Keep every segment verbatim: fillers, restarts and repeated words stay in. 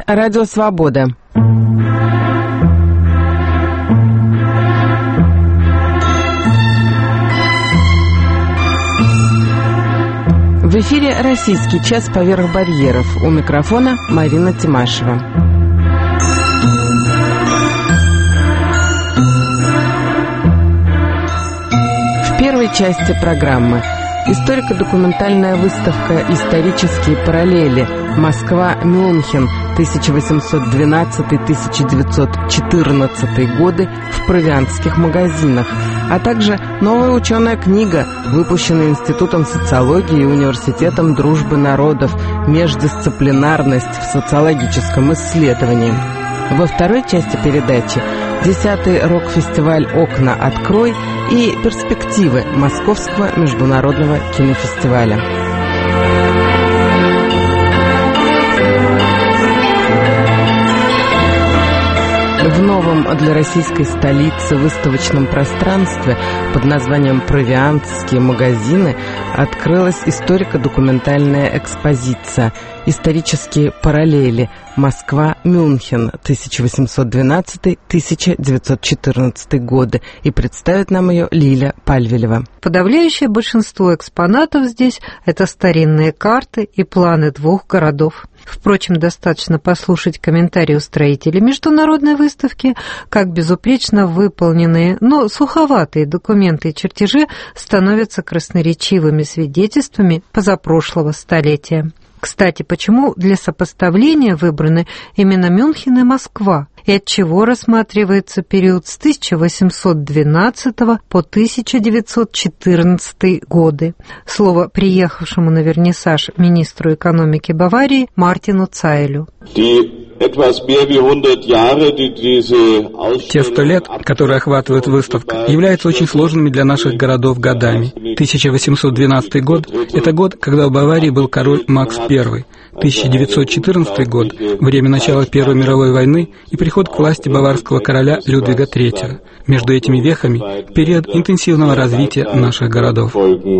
Радио Свобода. В эфире «Российский час поверх барьеров». У микрофона Марина Тимашева. В первой части программы историко-документальная выставка «Исторические параллели. Москва-Мюнхен. тысяча восемьсот двенадцатый — тысяча девятьсот четырнадцатый годы» в провиантских магазинах, а также новая ученая книга, выпущенная Институтом социологии и Университетом дружбы народов «Междисциплинарность в социологическом исследовании». Во второй части передачи десятый рок-фестиваль «Окна открой» и перспективы Московского международного кинофестиваля. В новом для российской столицы выставочном пространстве под названием «Провиантские магазины» открылась историко-документальная экспозиция «Исторические параллели. Москва-Мюнхен. тысяча восемьсот двенадцатый — тысяча девятьсот четырнадцатый годы». И представит нам ее Лиля Пальвелева. Подавляющее большинство экспонатов здесь – это старинные карты и планы двух городов. Впрочем, достаточно послушать комментарии устроителей международной выставки, как безупречно выполненные, но суховатые документы и чертежи становятся красноречивыми свидетельствами позапрошлого столетия. Кстати, почему для сопоставления выбраны именно Мюнхен и Москва? И отчего рассматривается период с тысяча восемьсот двенадцатого по тысяча девятьсот четырнадцатый годы? Слово приехавшему на вернисаж министру экономики Баварии Мартину Цайлю. Те сто лет, которые охватывает выставка, являются очень сложными для наших городов годами. тысяча восемьсот двенадцатый год – это год, когда в Баварии был король Макс Первый. тысяча девятьсот четырнадцатый год – время начала Первой мировой войны и приход к власти баварского короля Людвига Третьего. Между этими вехами – период интенсивного развития наших городов.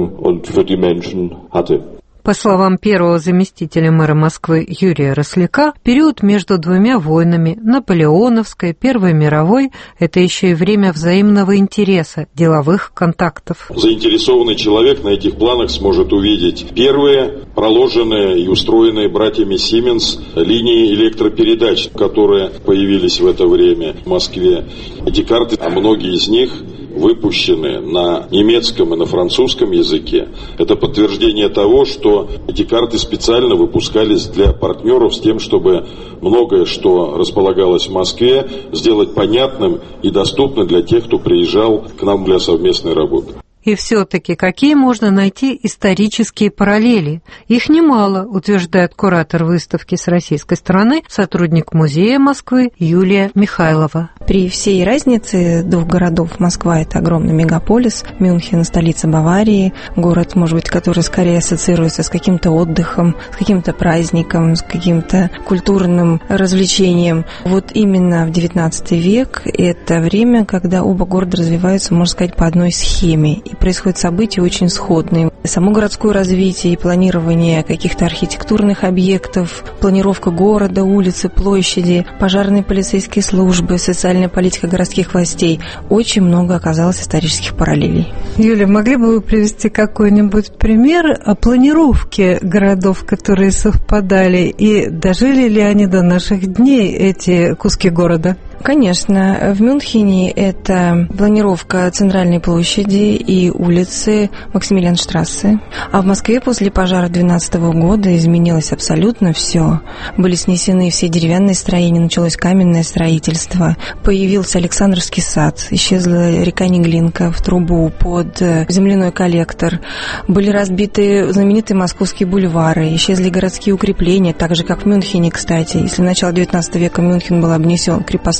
По словам первого заместителя мэра Москвы Юрия Росляка, период между двумя войнами, Наполеоновской, Первой мировой, это еще и время взаимного интереса, деловых контактов. Заинтересованный человек на этих планах сможет увидеть первые проложенные и устроенные братьями Сименс линии электропередач, которые появились в это время в Москве. Эти карты, а многие из них выпущены на немецком и на французском языке. Это подтверждение того, что эти карты специально выпускались для партнеров с тем, чтобы многое, что располагалось в Москве, сделать понятным и доступным для тех, кто приезжал к нам для совместной работы. И все-таки какие можно найти исторические параллели? Их немало, утверждает куратор выставки с российской стороны, сотрудник музея Москвы Юлия Михайлова. При всей разнице двух городов, Москва – это огромный мегаполис, Мюнхен – столица Баварии, город, может быть, который скорее ассоциируется с каким-то отдыхом, с каким-то праздником, с каким-то культурным развлечением. Вот именно в девятнадцатый век – это время, когда оба города развиваются, можно сказать, по одной схеме. И происходят события очень сходные. Само городское развитие и планирование каких-то архитектурных объектов, планировка города, улицы, площади, пожарные полицейские службы, социальная политика городских властей. Очень много оказалось исторических параллелей. Юля, могли бы вы привести какой-нибудь пример о планировке городов, которые совпадали, и дожили ли они до наших дней, эти куски города? Конечно. В Мюнхене это планировка центральной площади и улицы Максимилианштрассе. А в Москве после пожара двенадцатого года изменилось абсолютно все. Были снесены все деревянные строения, началось каменное строительство. Появился Александровский сад, исчезла река Неглинка в трубу под земляной коллектор. Были разбиты знаменитые московские бульвары, исчезли городские укрепления, так же, как в Мюнхене, кстати. Если в начале девятнадцатого века Мюнхен был обнесен крепостной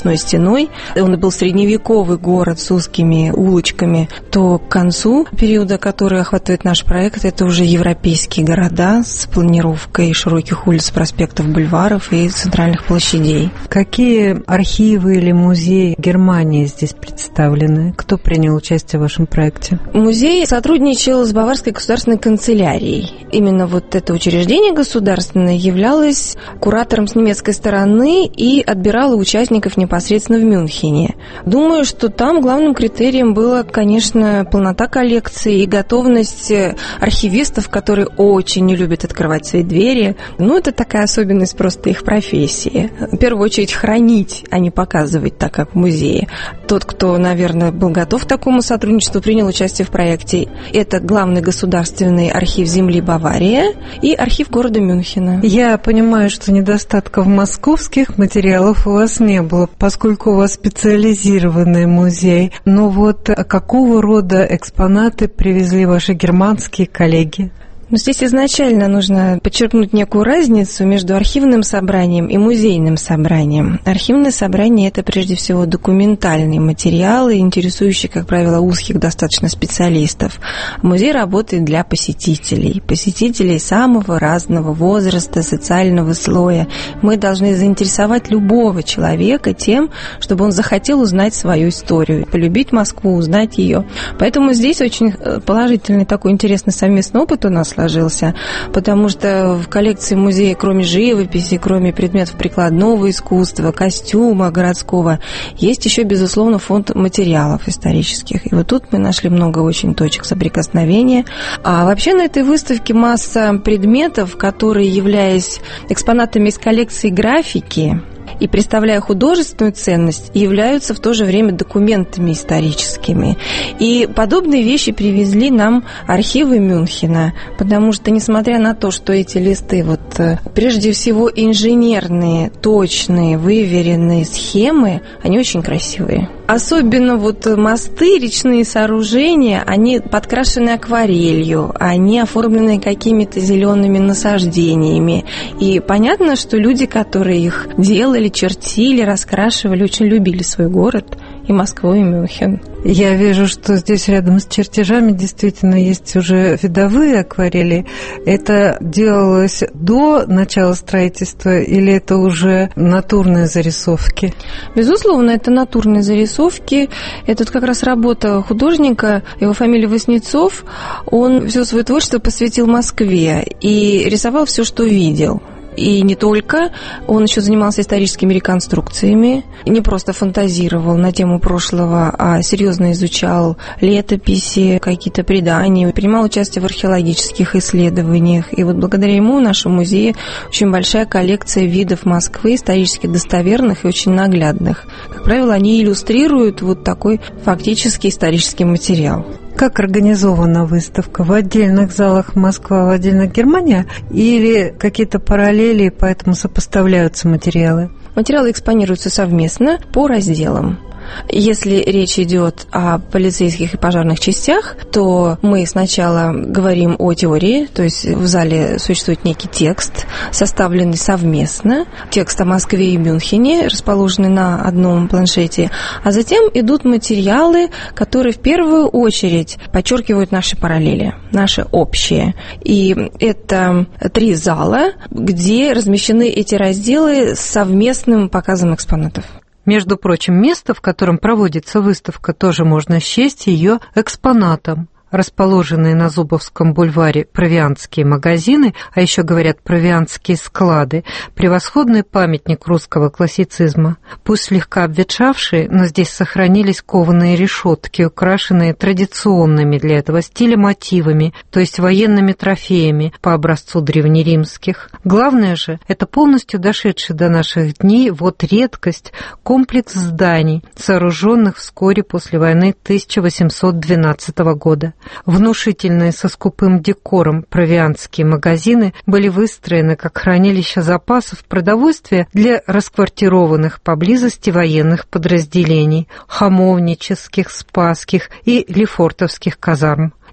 крепостной стеной, он был средневековый город с узкими улочками, то к концу периода, который охватывает наш проект, это уже европейские города с планировкой широких улиц, проспектов, бульваров и центральных площадей. Какие архивы или музеи Германии здесь представлены? Кто принял участие в вашем проекте? Музей сотрудничал с Баварской государственной канцелярией. Именно вот это учреждение государственное являлось куратором с немецкой стороны и отбирало участников непосредственно в Мюнхене. Думаю, что там главным критерием было, конечно, полнота коллекции и готовность архивистов, которые очень не любят открывать свои двери. Ну, это такая особенность просто их профессии. В первую очередь хранить, а не показывать, так как в музее. Тот, кто, наверное, был готов к такому сотрудничеству, принял участие в проекте. Это главный государственный архив земли Бавария и архив города Мюнхена. Я понимаю, что недостатков московских материалов у вас не было, поскольку у вас специализированный музей. Но вот какого рода экспонаты привезли ваши германские коллеги? Но здесь изначально нужно подчеркнуть некую разницу между архивным собранием и музейным собранием. Архивное собрание – это прежде всего документальные материалы, интересующие, как правило, узких достаточно специалистов. Музей работает для посетителей, посетителей самого разного возраста, социального слоя. Мы должны заинтересовать любого человека тем, чтобы он захотел узнать свою историю, полюбить Москву, узнать ее. Поэтому здесь очень положительный такой интересный совместный опыт у нас сложился, потому что в коллекции музея, кроме живописи, кроме предметов прикладного искусства, костюма городского, есть еще, безусловно, фонд материалов исторических. И вот тут мы нашли много очень точек соприкосновения. А вообще на этой выставке масса предметов, которые, являясь экспонатами из коллекции графики и представляя художественную ценность, являются в то же время документами историческими. И подобные вещи привезли нам архивы Мюнхена, потому что, несмотря на то, что эти листы, вот, прежде всего, инженерные, точные, выверенные схемы, они очень красивые. Особенно вот мосты, речные сооружения, они подкрашены акварелью, они оформлены какими-то зелеными насаждениями. И понятно, что люди, которые их делали, чертили, раскрашивали, очень любили свой город, и Москву, и Мюнхен. Я вижу, что здесь рядом с чертежами действительно есть уже видовые акварели. Это делалось до начала строительства или это уже натурные зарисовки? Безусловно, это натурные зарисовки. Это как раз работа художника, его фамилия Васнецов. Он все свое творчество посвятил Москве и рисовал все, что видел. И не только, он еще занимался историческими реконструкциями, не просто фантазировал на тему прошлого, а серьезно изучал летописи, какие-то предания, принимал участие в археологических исследованиях. И вот благодаря ему в нашем музее очень большая коллекция видов Москвы, исторически достоверных и очень наглядных. Как правило, они иллюстрируют вот такой фактически исторический материал. Как организована выставка? В отдельных залах Москва, в отдельных Германия? Или какие-то параллели, поэтому сопоставляются материалы? Материалы экспонируются совместно по разделам. Если речь идет о полицейских и пожарных частях, то мы сначала говорим о теории, то есть в зале существует некий текст, составленный совместно, текст о Москве и Мюнхене, расположенный на одном планшете, а затем идут материалы, которые в первую очередь подчеркивают наши параллели, наши общие. И это три зала, где размещены эти разделы с совместным показом экспонатов. Между прочим, место, в котором проводится выставка, тоже можно счесть ее экспонатом. Расположенные на Зубовском бульваре провиантские магазины, а еще говорят провиантские склады, превосходный памятник русского классицизма. Пусть слегка обветшавшие, но здесь сохранились кованые решетки, украшенные традиционными для этого стиля мотивами, то есть военными трофеями по образцу древнеримских. Главное же, это полностью дошедший до наших дней вот редкость комплекс зданий, сооруженных вскоре после войны тысяча восемьсот двенадцатого года. Внушительные со скупым декором провиантские магазины были выстроены как хранилища запасов продовольствия для расквартированных поблизости военных подразделений, хамовнических, спасских и лефортовских казарм.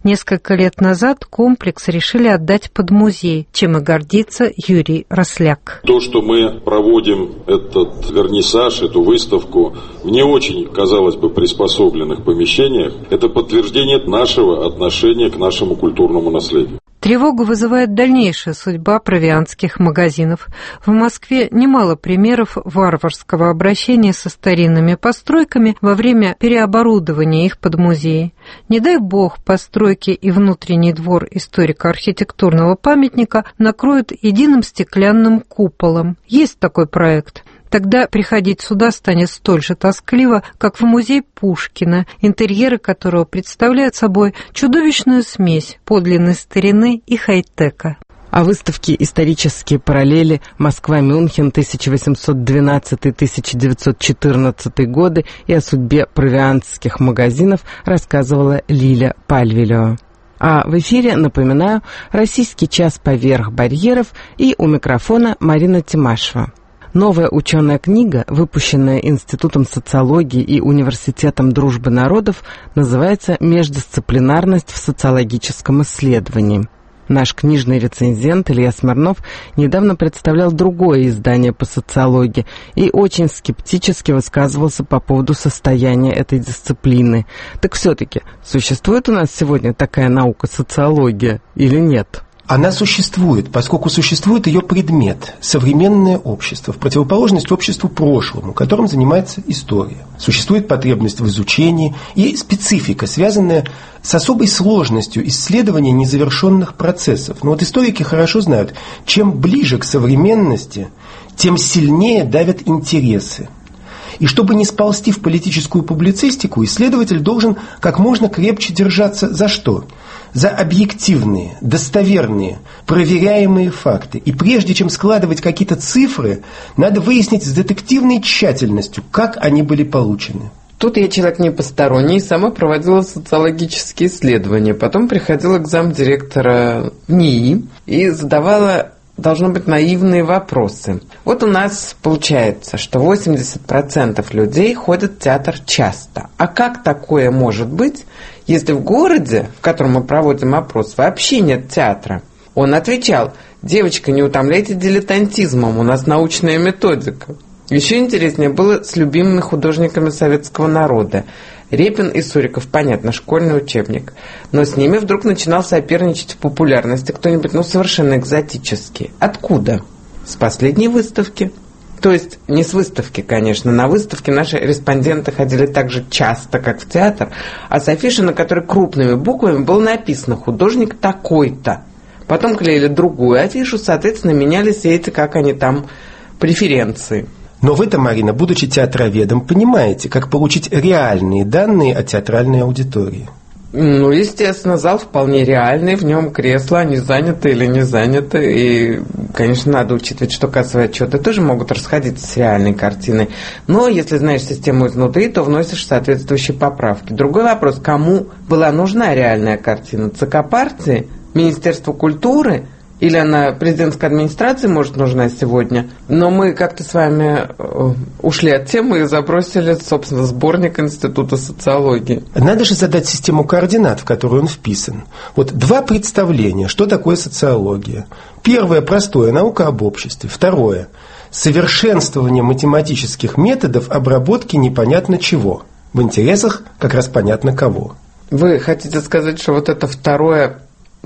Несколько лет назад комплекс решили отдать под музей, чем и гордится Юрий Росляк. То, что мы проводим этот вернисаж, эту выставку в не очень, казалось бы, приспособленных помещениях, это подтверждение нашего отношения к нашему культурному наследию. Тревогу вызывает дальнейшая судьба провианских магазинов. В Москве немало примеров варварского обращения со старинными постройками во время переоборудования их под музеи. Не дай бог, постройки и внутренний двор историко-архитектурного памятника накроют единым стеклянным куполом. Есть такой проект. Тогда приходить сюда станет столь же тоскливо, как в музей Пушкина, интерьеры которого представляют собой чудовищную смесь подлинной старины и хай-тека. О выставке «Исторические параллели. Москва-Мюнхен тысяча восемьсот двенадцатый — тысяча девятьсот четырнадцатый годы» и о судьбе провианских магазинов рассказывала Лиля Пальвилео. А в эфире, напоминаю, «Российский час поверх барьеров» и у микрофона Марина Тимашева. Новая ученая книга, выпущенная Институтом социологии и Университетом дружбы народов, называется «Междисциплинарность в социологическом исследовании». Наш книжный рецензент Илья Смирнов недавно представлял другое издание по социологии и очень скептически высказывался по поводу состояния этой дисциплины. Так все-таки, существует у нас сегодня такая наука социология или нет? Она существует, поскольку существует ее предмет – современное общество, в противоположность обществу прошлому, которым занимается история. Существует потребность в изучении и специфика, связанная с особой сложностью исследования незавершенных процессов. Но вот историки хорошо знают, чем ближе к современности, тем сильнее давят интересы. И чтобы не сползти в политическую публицистику, исследователь должен как можно крепче держаться за что? За объективные, достоверные, проверяемые факты. И прежде чем складывать какие-то цифры, надо выяснить с детективной тщательностью, как они были получены. Тут я человек не посторонний, сама проводила социологические исследования, потом приходила к замдиректора НИИ и задавала, должно быть, наивные вопросы. Вот у нас получается, что восемьдесят процентов людей ходят в театр часто. А как такое может быть, если в городе, в котором мы проводим опрос, вообще нет театра? Он отвечал: девочка, не утомляйте дилетантизмом, у нас научная методика. Еще интереснее было с любимыми художниками советского народа. Репин и Суриков, понятно, школьный учебник. Но с ними вдруг начинал соперничать в популярности кто-нибудь, ну, совершенно экзотический. Откуда? С последней выставки. То есть не с выставки, конечно. На выставке наши респонденты ходили так же часто, как в театр, а с афиши, на которой крупными буквами было написано «художник такой-то». Потом клеили другую афишу, соответственно, менялись эти, как они там, преференции. Но вы-то, Марина, будучи театроведом, понимаете, как получить реальные данные о театральной аудитории. Ну, естественно, зал вполне реальный, в нем кресла, они заняты или не заняты. И, конечно, надо учитывать, что кассовые отчеты тоже могут расходиться с реальной картиной. Но если знаешь систему изнутри, то вносишь соответствующие поправки. Другой вопрос: кому была нужна реальная картина? ЦК партии? Министерству культуры? Или она президентской администрации, может, нужна сегодня. Но мы как-то с вами э, ушли от темы и забросили, собственно, сборник Института социологии. Надо же задать систему координат, в которую он вписан. Вот два представления, что такое социология. Первое – простое, наука об обществе. Второе – совершенствование математических методов обработки непонятно чего. В интересах как раз понятно кого. Вы хотите сказать, что вот это второе...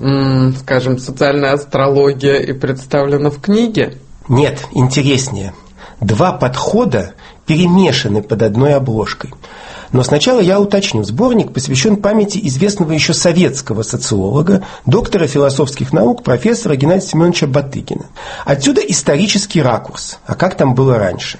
скажем, социальная астрология и представлена в книге? Нет, интереснее. Два подхода перемешаны под одной обложкой. Но сначала я уточню. Сборник посвящен памяти известного еще советского социолога, доктора философских наук, профессора Геннадия Семеновича Батыгина. Отсюда исторический ракурс. А как там было раньше?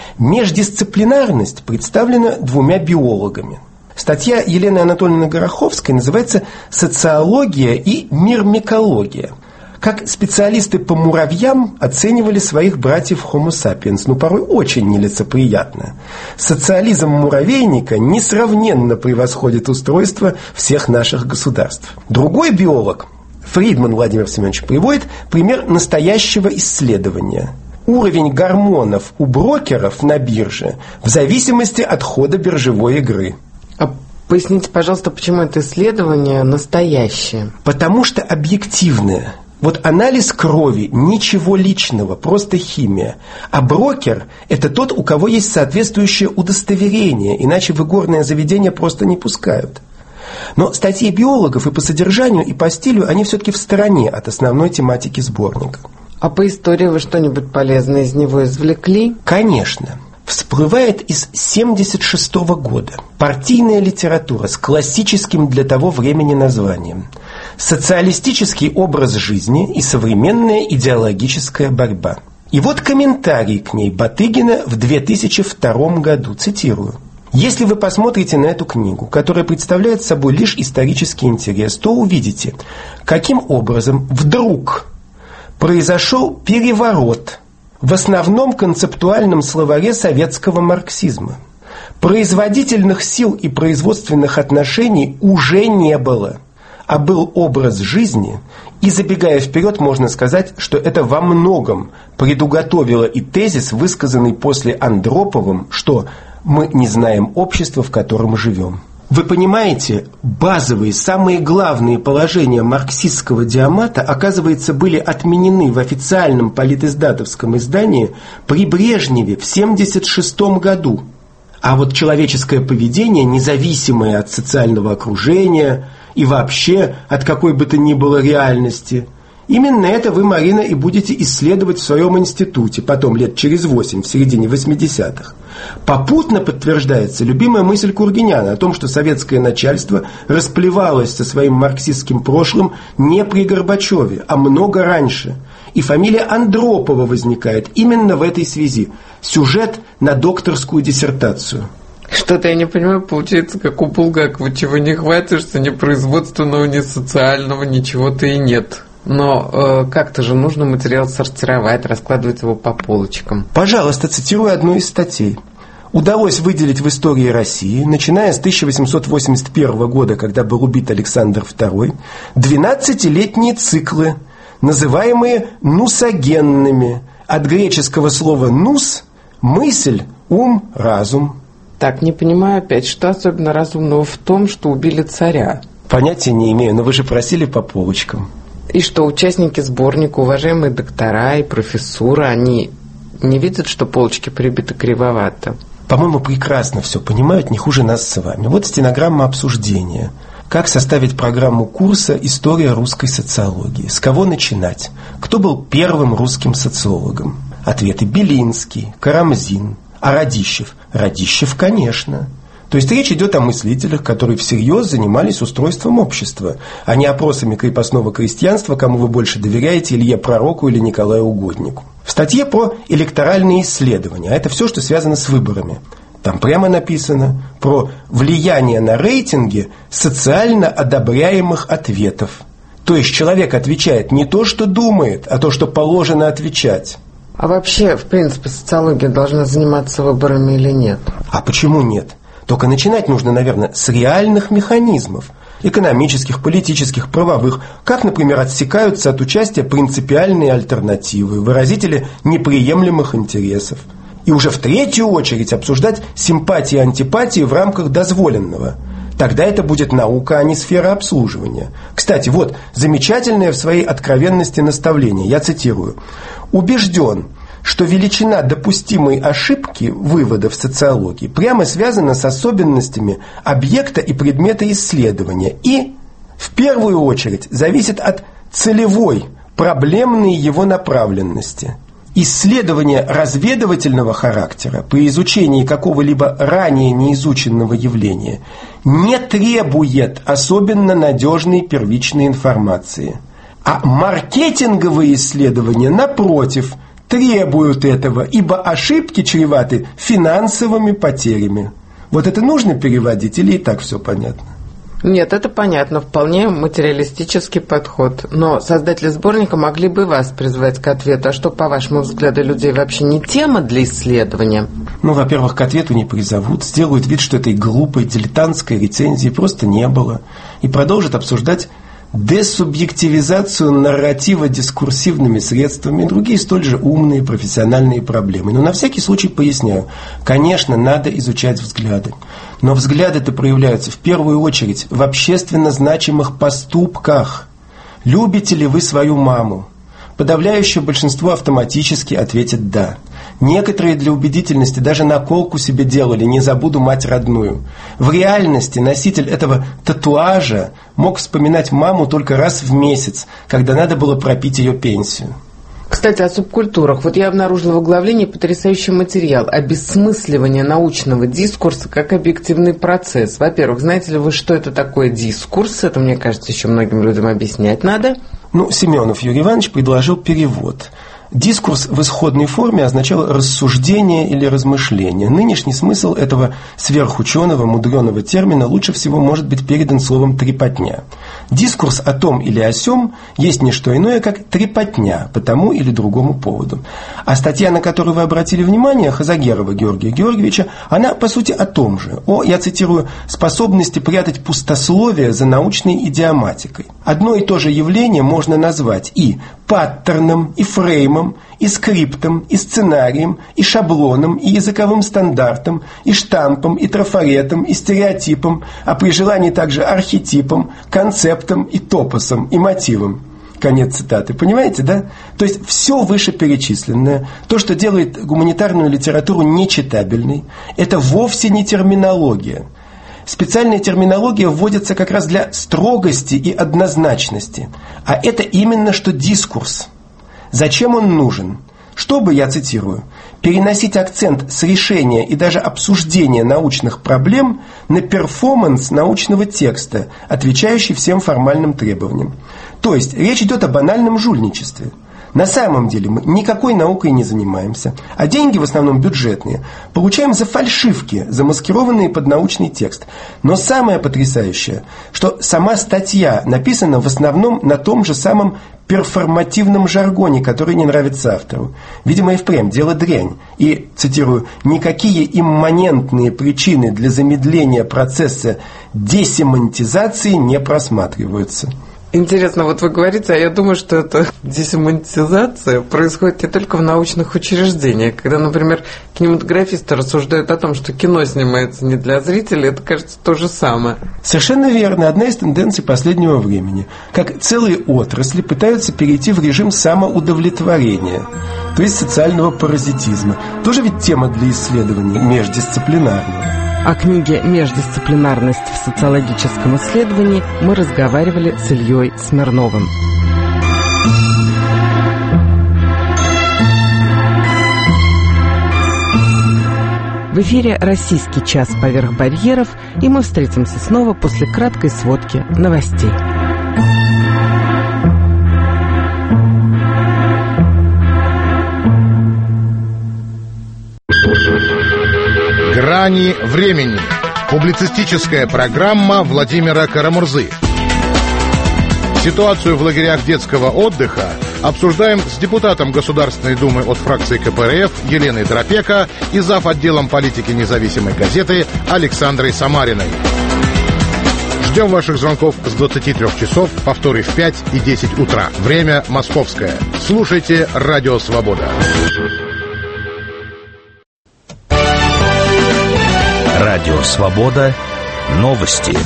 Междисциплинарность представлена двумя биологами. Статья Елены Анатольевны Гороховской называется «Социология и мирмикология». Как специалисты по муравьям оценивали своих братьев Homo sapiens, ну порой очень нелицеприятно. Социализм муравейника несравненно превосходит устройство всех наших государств. Другой биолог, Фридман Владимир Семенович, приводит пример настоящего исследования. Уровень гормонов у брокеров на бирже в зависимости от хода биржевой игры. А Поясните, пожалуйста, почему это исследование настоящее? Потому что объективное. Вот анализ крови – ничего личного, просто химия. А брокер – это тот, у кого есть соответствующее удостоверение, иначе в игорное заведение просто не пускают. Но статьи биологов и по содержанию, и по стилю, они все-таки в стороне от основной тематики сборника. А по истории вы что-нибудь полезное из него извлекли? Конечно. Всплывает из семьдесят шестого года партийная литература с классическим для того времени названием «Социалистический образ жизни и современная идеологическая борьба». И вот комментарий к ней Батыгина в две тысячи втором году, цитирую. «Если вы посмотрите на эту книгу, которая представляет собой лишь исторический интерес, то увидите, каким образом вдруг произошел переворот в основном концептуальном словаре советского марксизма. Производительных сил и производственных отношений уже не было, а был образ жизни, и, забегая вперед, можно сказать, что это во многом предуготовило и тезис, высказанный после Андроповым, что мы не знаем общества, в котором живем». Вы понимаете, базовые, самые главные положения марксистского диамата, оказывается, были отменены в официальном политиздатовском издании при Брежневе в семьдесят шестом году. А вот человеческое поведение, независимое от социального окружения и вообще от какой бы то ни было реальности, именно это вы, Марина, и будете исследовать в своем институте, потом лет через восемь, в середине восьмидесятых. Попутно подтверждается любимая мысль Кургиняна о том, что советское начальство расплевалось со своим марксистским прошлым не при Горбачеве, а много раньше. И фамилия Андропова возникает именно в этой связи. Сюжет на докторскую диссертацию. Что-то я не понимаю, получается, как у Булгакова, чего не хватишься, ни производственного, ни социального, ничего-то и нет. Но э, как-то же нужно материал сортировать, раскладывать его по полочкам. Пожалуйста, цитирую одну из статей. Удалось выделить в истории России, начиная с тысяча восемьсот восемьдесят первого года, когда был убит Александр второй, двенадцатилетние циклы, называемые нусогенными, от греческого слова «нус» – мысль, ум, разум. Так, не понимаю опять, что особенно разумного в том, что убили царя? Понятия не имею, но вы же просили по полочкам. И что, участники сборника, уважаемые доктора и профессура, они не видят, что полочки прибиты кривовато? По-моему, прекрасно все понимают, не хуже нас с вами. Вот стенограмма обсуждения. Как составить программу курса «История русской социологии». С кого начинать? Кто был первым русским социологом? Ответы: Белинский, Карамзин. А Радищев? Радищев, конечно. То есть речь идет о мыслителях, которые всерьез занимались устройством общества, а не опросами крепостного крестьянства, кому вы больше доверяете, Илье Пророку или Николаю Угоднику. В статье про электоральные исследования, а это все, что связано с выборами, там прямо написано про влияние на рейтинги социально одобряемых ответов. То есть человек отвечает не то, что думает, а то, что положено отвечать. А вообще, в принципе, социология должна заниматься выборами или нет? А почему нет? Только начинать нужно, наверное, с реальных механизмов. Экономических, политических, правовых. Как, например, отсекаются от участия принципиальные альтернативы, выразители неприемлемых интересов. И уже в третью очередь обсуждать симпатии и антипатии в рамках дозволенного. Тогда это будет наука, а не сфера обслуживания. Кстати, вот замечательное в своей откровенности наставление. Я цитирую. «Убежден, что величина допустимой ошибки вывода в социологии прямо связана с особенностями объекта и предмета исследования и, в первую очередь, зависит от целевой, проблемной его направленности. Исследование разведывательного характера при изучении какого-либо ранее неизученного явления не требует особенно надежной первичной информации, а маркетинговые исследования, напротив, требуют этого, ибо ошибки чреваты финансовыми потерями». Вот это нужно переводить или и так все понятно? Нет, это понятно, вполне материалистический подход. Но создатели сборника могли бы вас призвать к ответу. А что, по вашему взгляду, людей вообще не тема для исследования? Ну, во-первых, к ответу не призовут, сделают вид, что этой глупой, дилетантской рецензии просто не было, и продолжат обсуждать десубъективизацию нарратива дискурсивными средствами и другие столь же умные профессиональные проблемы. Но на всякий случай поясняю. Конечно, надо изучать взгляды. Но взгляды-то проявляются в первую очередь в общественно значимых поступках. Любите ли вы свою маму? Подавляющее большинство автоматически ответит «да». Некоторые для убедительности даже наколку себе делали «не забуду мать родную». В реальности носитель этого татуажа мог вспоминать маму только раз в месяц, когда надо было пропить ее пенсию. Кстати, о субкультурах. Вот я обнаружила в оглавлении потрясающий материал «Обесмысливание научного дискурса как объективный процесс». Во-первых, знаете ли вы, что это такое дискурс? Это, мне кажется, еще многим людям объяснять надо. Ну, Семенов Юрий Иванович предложил перевод. Дискурс в исходной форме означал рассуждение или размышление. Нынешний смысл этого сверхученого, мудреного термина лучше всего может быть передан словом «трепотня». Дискурс о том или о сём есть не что иное, как трепотня по тому или другому поводу. А статья, на которую вы обратили внимание, Хазагерова Георгия Георгиевича, она, по сути, о том же. О, я цитирую, «способности прятать пустословие за научной идиоматикой». Одно и то же явление можно назвать и паттерном, и фреймом, и скриптом, и сценарием, и шаблоном, и языковым стандартом, и штампом, и трафаретом, и стереотипом, а при желании также архетипом, концептом, и топосом, и мотивом. Конец цитаты. Понимаете, да? То есть все вышеперечисленное, то, что делает гуманитарную литературу нечитабельной, это вовсе не терминология. Специальная терминология вводится как раз для строгости и однозначности. А это именно что дискурс. Зачем он нужен? Чтобы, я цитирую, переносить акцент с решения и даже обсуждения научных проблем на перформанс научного текста, отвечающий всем формальным требованиям. То есть речь идет о банальном жульничестве. На самом деле мы никакой наукой не занимаемся, а деньги в основном бюджетные получаем за фальшивки, замаскированные под научный текст. Но самое потрясающее, что сама статья написана в основном на том же самом перформативном жаргоне, который не нравится автору. Видимо, и впрямь дело дрянь. И, цитирую, «никакие имманентные причины для замедления процесса десемантизации не просматриваются». Интересно, вот вы говорите, а я думаю, что эта десемантизация происходит не только в научных учреждениях. Когда, например, кинематографисты рассуждают о том, что кино снимается не для зрителей, это, кажется, то же самое. Совершенно верно. Одна из тенденций последнего времени. Как целые отрасли пытаются перейти в режим самоудовлетворения, то есть социального паразитизма. Тоже ведь тема для исследований междисциплинарного. О книге «Междисциплинарность в социологическом исследовании» мы разговаривали с Ильей Смирновым. В эфире «Российский час поверх барьеров», и мы встретимся снова после краткой сводки новостей. «Грани времени». Публицистическая программа Владимира Карамурзы. Ситуацию в лагерях детского отдыха обсуждаем с депутатом Государственной Думы от фракции ка пэ эр эф Еленой Дропеко и зав. Отделом политики независимой газеты Александрой Самариной. Ждем ваших звонков с двадцати трёх часов, повторы в пять и десять утра. Время московское. Слушайте «Радио Свобода». Радио «Свобода». Новости.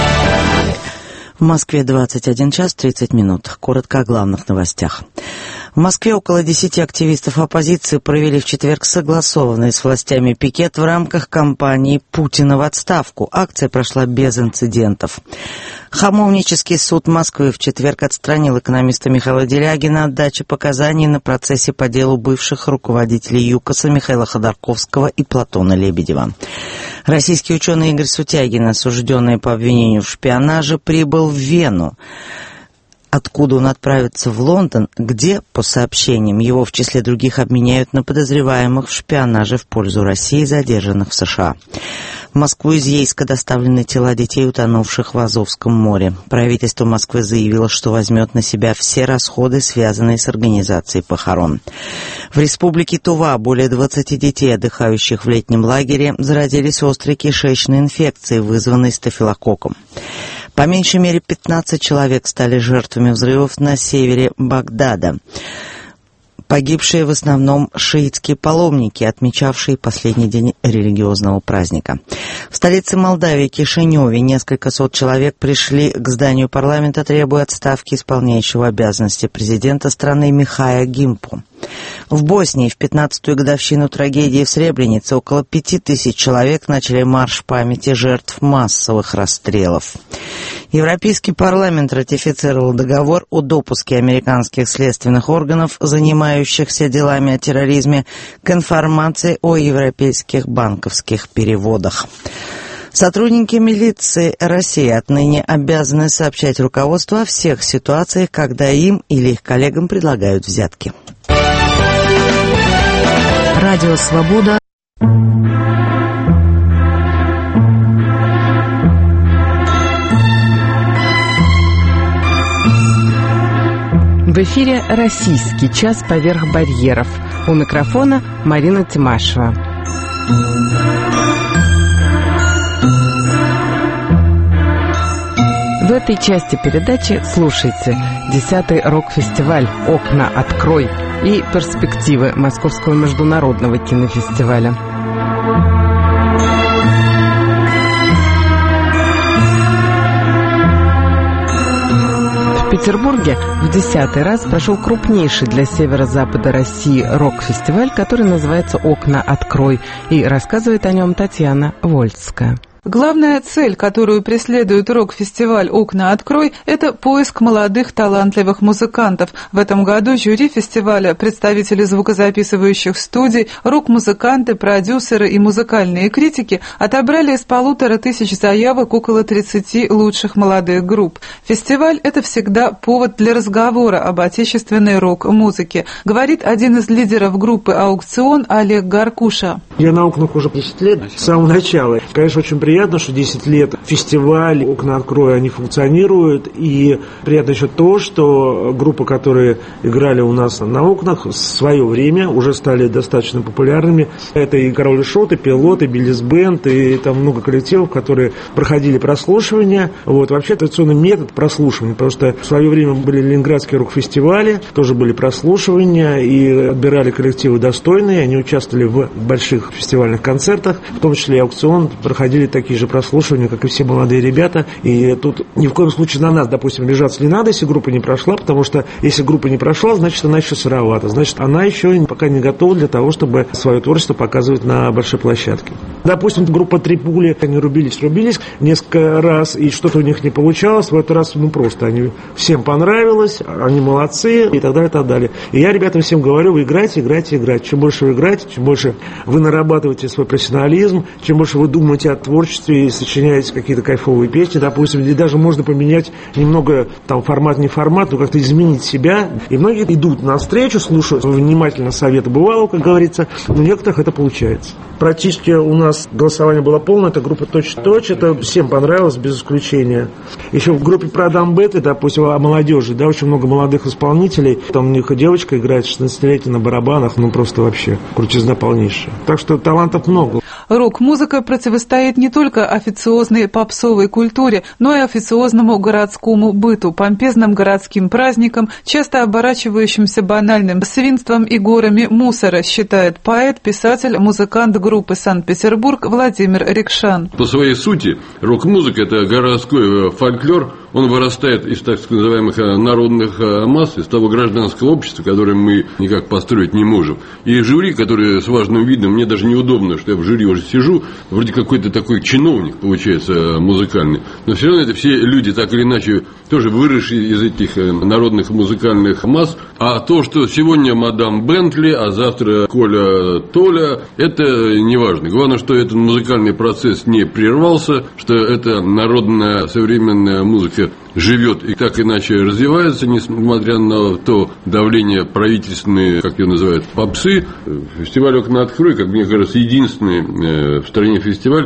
В Москве двадцать один час тридцать минут. Коротко о главных новостях. В Москве около десяти активистов оппозиции провели в четверг согласованный с властями пикет в рамках кампании «Путина в отставку». Акция прошла без инцидентов. Хамовнический суд Москвы в четверг отстранил экономиста Михаила Делягина от дачи показаний на процессе по делу бывших руководителей ЮКОСа Михаила Ходорковского и Платона Лебедева. Российский ученый Игорь Сутягин, осужденный по обвинению в шпионаже, прибыл в Вену, откуда он отправится в Лондон, где, по сообщениям, его в числе других обменяют на подозреваемых в шпионаже в пользу России, задержанных в США. В Москву из Ейска доставлены тела детей, утонувших в Азовском море. Правительство Москвы заявило, что возьмет на себя все расходы, связанные с организацией похорон. В республике Тува более двадцати детей, отдыхающих в летнем лагере, заразились острой кишечной инфекцией, вызванной стафилококком. По меньшей мере пятнадцать человек стали жертвами взрывов на севере Багдада. Погибшие в основном шиитские паломники, отмечавшие последний день религиозного праздника. В столице Молдавии, Кишиневе, несколько сот человек пришли к зданию парламента, требуя отставки исполняющего обязанности президента страны Михая Гимпу. В Боснии в пятнадцатую годовщину трагедии в Сребренице около пяти тысяч человек начали марш памяти жертв массовых расстрелов. Европейский парламент ратифицировал договор о допуске американских следственных органов, занимающихся делами о терроризме, к информации о европейских банковских переводах. Сотрудники милиции России отныне обязаны сообщать руководству о всех ситуациях, когда им или их коллегам предлагают взятки. Радио «Свобода». В эфире «Российский час поверх барьеров». У микрофона Марина Тимашева. В этой части передачи слушайте десятый рок-фестиваль «Окна открой» и перспективы Московского международного кинофестиваля. В Петербурге в десятый раз прошел крупнейший для северо-запада России рок-фестиваль, который называется «Окна открой», и рассказывает о нем Татьяна Вольская. Главная цель, которую преследует рок-фестиваль «Окна открой», это поиск молодых талантливых музыкантов. В этом году жюри фестиваля, представители звукозаписывающих студий, рок-музыканты, продюсеры и музыкальные критики отобрали из полутора тысяч заявок около тридцати лучших молодых групп. Фестиваль – это всегда повод для разговора об отечественной рок-музыке, говорит один из лидеров группы «Аукцион» Олег Гаркуша. Я на «Окнах» уже десять лет, с самого начала. Конечно, очень приятно. Приятно, что десять лет фестиваль «Окна открой», они функционируют. И приятно еще то, что группы, которые играли у нас на «Окнах», в свое время уже стали достаточно популярными. Это и «Король и Шут», и «Пилот», и «Биллис Бенд», и там много коллективов, которые проходили прослушивание. Вот. Вообще традиционный метод прослушивания, потому что в свое время были ленинградские рок-фестивали, тоже были прослушивания, и отбирали коллективы достойные, они участвовали в больших фестивальных концертах, в том числе и «Аукцион», проходили такие же прослушивания, как и все молодые ребята. И тут ни в коем случае на нас, допустим, обижаться не надо, если группа не прошла, потому что если группа не прошла, значит, она еще сыровата. Значит, она еще пока не готова для того, чтобы свое творчество показывать на большой площадке. Допустим, группа «Три пули», они рубились, рубились несколько раз, и что-то у них не получалось. В этот раз, ну, просто они всем понравилось, они молодцы, и так далее, и так далее. И я ребятам всем говорю: вы играйте, играйте, играйте. Чем больше вы играете, чем больше вы нарабатываете свой профессионализм, чем больше вы думаете о творчестве и сочиняете какие-то кайфовые песни, допустим, или даже можно поменять немного там формат, не формат, но как-то изменить себя. И многие идут навстречу, слушают внимательно советы бывало, как говорится, но у некоторых это получается. Практически у нас голосование было полное, это группа «Точь-точь», это всем понравилось, без исключения. Еще в группе «Продам Беты», допустим, о молодежи, да, очень много молодых исполнителей, там у них и девочка играет шестнадцатилетняя на барабанах, ну просто вообще крутизна полнейшая. Так что талантов много. Рок-музыка противостоит не только официозной попсовой культуре, но и официозному городскому быту, помпезным городским праздникам, часто оборачивающимся банальным свинством и горами мусора, считает поэт, писатель, музыкант группы «Санкт-Петербург» Владимир Рикшан. По своей сути, рок-музыка – это городской фольклор. Он вырастает из так называемых народных масс, из того гражданского общества, которое мы никак построить не можем. И жюри, которое с важным видом, мне даже неудобно, что я в жюри уже сижу, вроде какой-то такой чиновник получается музыкальный. Но все равно это все люди, так или иначе, тоже выросшие из этих народных музыкальных масс. А то, что сегодня мадам Бентли, а завтра Коля Толя, это не важно. Главное, что этот музыкальный процесс не прервался, что эта народная современная музыка живет и так иначе развивается, несмотря на то давление правительственные, как ее называют, попсы. Фестиваль «Окна открой», как мне кажется, единственный в стране фестиваль,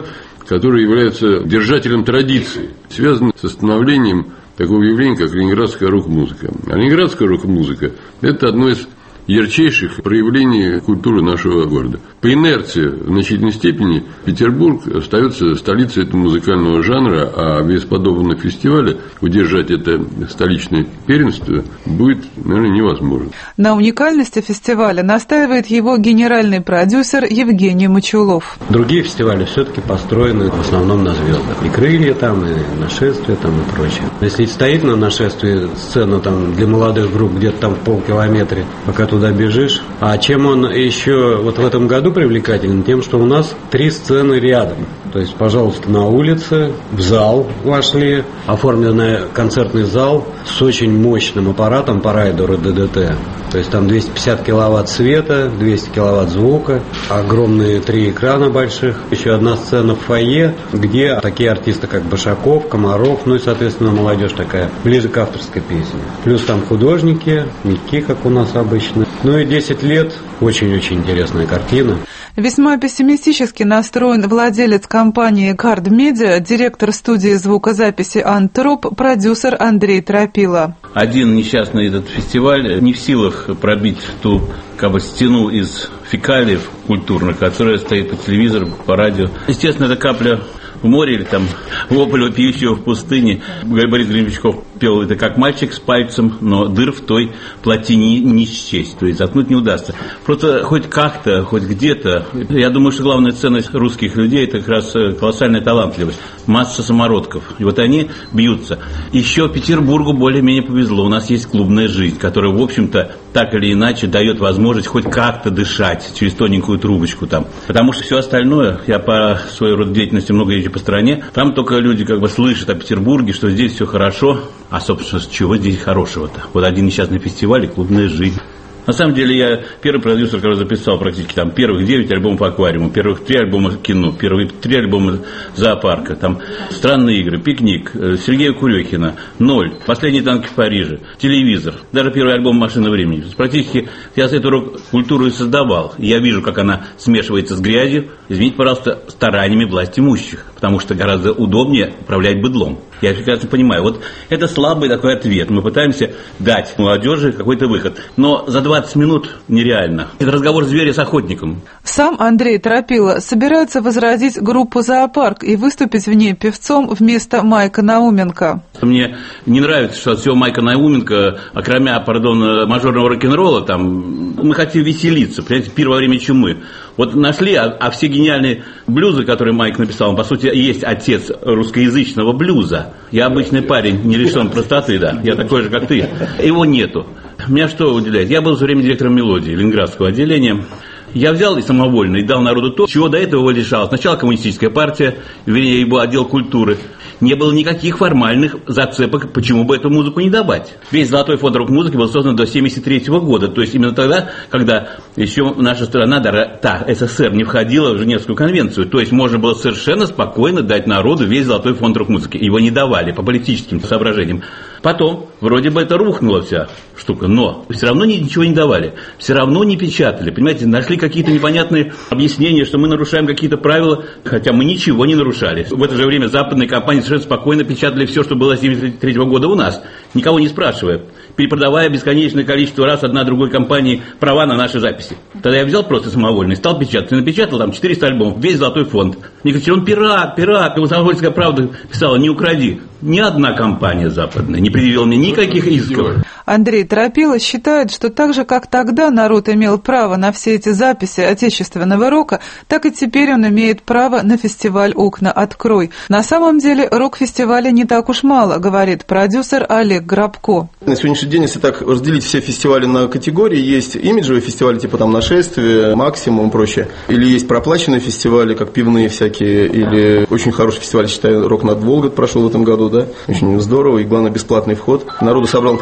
который является держателем традиции, связанной с становлением такого явления, как ленинградская рок-музыка. А ленинградская рок-музыка – это одно из ярчайших проявлений культуры нашего города. По инерции, в значительной степени, Петербург остается столицей этого музыкального жанра, а без подобного фестиваля удержать это столичное первенство будет, наверное, невозможно. На уникальности фестиваля настаивает его генеральный продюсер Евгений Мочулов. Другие фестивали все-таки построены в основном на звездах. И крылья там, и нашествия там, и прочее. Если стоит на нашествии сцена там, для молодых групп где-то там в полкилометре, пока туда бежишь. А чем он еще вот в этом году привлекателен? Тем, что у нас три сцены рядом. То есть, пожалуйста, на улице, в зал вошли, оформленный концертный зал с очень мощным аппаратом по райдеру ДДТ. То есть там двести пятьдесят киловатт света, двести киловатт звука, огромные три экрана больших. Еще одна сцена в фойе, где такие артисты, как Башаков, Комаров, ну и, соответственно, молодежь такая, ближе к авторской песне. Плюс там художники, мягки, как у нас обычно. Ну и десять лет, очень-очень интересная картина. Весьма пессимистически настроен владелец компании Card Media, директор студии звукозаписи «Антроп», продюсер Андрей Тропила. Один несчастный этот фестиваль не в силах пробить ту как бы стену из фекалиев культурных, которая стоит по телевизору, по радио. Естественно, это капля в море или там вопль вопиющего в пустыне. Борис Гребенщиков пел это как мальчик с пальцем, но дыр в той плотине не счесть, то есть заткнуть не удастся. Просто хоть как-то, хоть где-то, я думаю, что главная ценность русских людей – это как раз колоссальная талантливость, масса самородков. И вот они бьются. Еще Петербургу более-менее повезло. У нас есть клубная жизнь, которая, в общем-то, так или иначе дает возможность хоть как-то дышать через тоненькую трубочку там. Потому что все остальное, я по своей роду деятельности много езжу по стране, там только люди как бы слышат о Петербурге, что здесь все хорошо, а, собственно, с чего здесь хорошего-то? Вот один несчастный фестиваль и клубная жизнь. На самом деле, я первый продюсер, который записал практически там первых девять альбомов «Аквариума», первых три альбома кино, первые три альбома «Зоопарка», там «Странные игры», «Пикник», Сергея Курехина, «Ноль», «Последние танки в Париже», «Телевизор», даже первый альбом «Машина времени». Практически я эту рок-культуру и создавал. Я вижу, как она смешивается с грязью, извините, пожалуйста, стараниями власть имущих, потому что гораздо удобнее управлять быдлом. Я прекрасно понимаю, вот это слабый такой ответ. Мы пытаемся дать молодежи какой-то выход, но за двадцать минут нереально. Это разговор зверя с охотником. Сам Андрей Тропила собирается возродить группу «Зоопарк» и выступить в ней певцом вместо Майка Науменко. Мне не нравится, что от всего Майка Науменко, окромя, пардон, мажорного рок-н-ролла, там, мы хотим веселиться, понимаете, пир во время чумы. Вот нашли, а, а все гениальные блюзы, которые Майк написал, он, по сути, есть отец русскоязычного блюза. Я обычный парень, не лишен простоты, да, я такой же, как ты. Его нету. Меня что удивляет? Я был все время директором «Мелодии» ленинградского отделения. Я взял и самовольно, и дал народу то, чего до этого его лишалось. Сначала коммунистическая партия, вернее, его отдел культуры. Не было никаких формальных зацепок, почему бы эту музыку не давать. Весь Золотой фонд рок-музыки был создан до семьдесят третьего года, то есть именно тогда, когда еще наша страна, та СССР, не входила в Женевскую конвенцию. То есть можно было совершенно спокойно дать народу весь Золотой фонд рок-музыки. Его не давали по политическим соображениям. Потом, вроде бы это рухнула вся штука, но все равно ничего не давали, все равно не печатали, понимаете, нашли какие-то непонятные объяснения, что мы нарушаем какие-то правила, хотя мы ничего не нарушали. В это же время западные компании совершенно спокойно печатали все, что было с семьдесят третьего года у нас, никого не спрашивая, перепродавая бесконечное количество раз одна другой компании права на наши записи. Тогда я взял просто самовольно и стал печатать, и напечатал там четыреста альбомов, весь Золотой фонд. Мне говорят, он пират, пират, «Комсомольская правда» писала, не укради. Ни одна компания западная не предъявила мне никаких исков. Андрей Тропила считает, что так же, как тогда народ имел право на все эти записи отечественного рока, так и теперь он имеет право на фестиваль «Окна открой». На самом деле рок-фестиваля не так уж мало, говорит продюсер Олег Грабко. На сегодняшний день, если так разделить все фестивали на категории, есть имиджевые фестивали, типа там «Нашествие», «Максимум» и прочее. Или есть проплаченные фестивали, как пивные всякие, или очень хороший фестиваль, считаю, «Рок над Волгой» прошел в этом году, да, очень здорово, и главное, бесплатный вход. Народу собрал там двести тысяч.